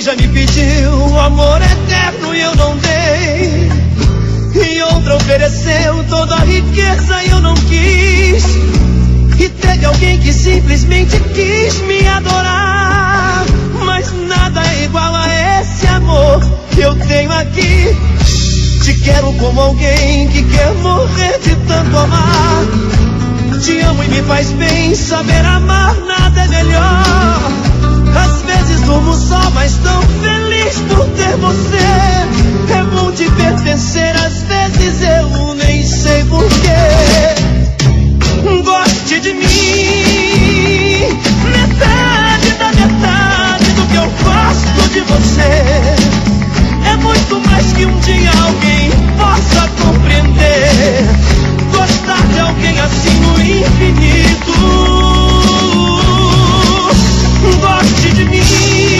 já me pediu amor eterno e eu não dei, e outra ofereceu toda a riqueza e eu não quis. E teve alguém que simplesmente quis me adorar, mas nada é igual a esse amor que eu tenho aqui. Te quero como alguém que quer morrer de tanto amar. Te amo e me faz bem saber amar, nada é melhor. Às vezes durmo só, mas tão feliz por ter você. É bom te pertencer, às vezes eu nem sei porquê. Goste de mim, metade da metade do que eu gosto de você. É muito mais que um dia alguém possa compreender. Gostar de alguém assim no infinito. Goste de mim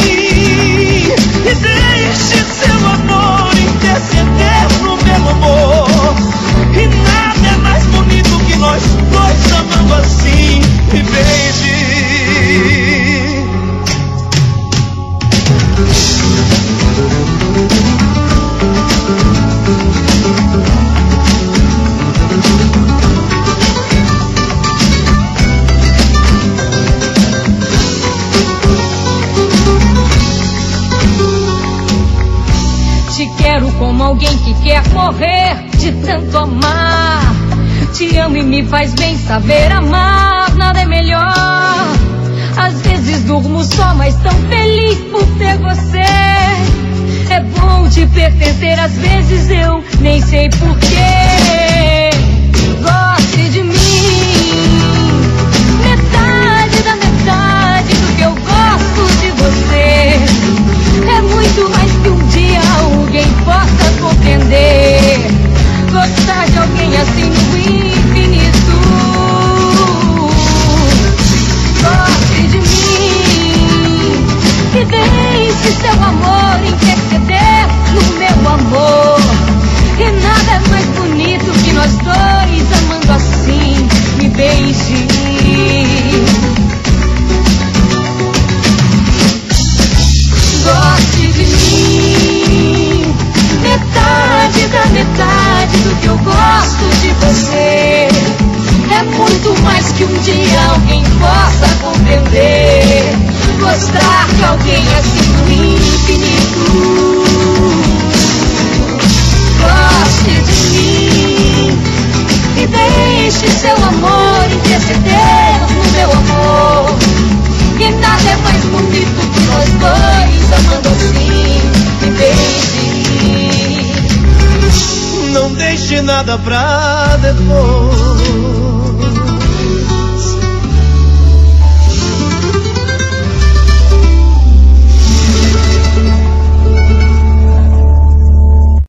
e deixe seu amor interceder no meu amor. E nada é mais bonito que nós dois amando assim. Me beije. Te quero como alguém que quer morrer de tanto amar. Te amo e me faz bem saber amar, nada é melhor. Às vezes durmo só, mas tão feliz por ter você. É bom te pertencer, às vezes eu nem sei porquê. Goste de mim, metade da metade do que eu gosto de você. É muito mais que um dia alguém possa compreender. Gostar de alguém assim no infinito. Goste de mim e deixe seu amor interceder no meu amor. E nada é mais bonito que nós dois amando assim. Me beije. Goste de mim, metade da metade do que eu gosto de você. É muito mais que um dia alguém possa compreender. Gostar de alguém assim no infinito. Goste de mim e deixe seu amor interceder no meu amor. E nada é mais bonito que nós dois amando assim. Me beije. Não deixe nada pra depois.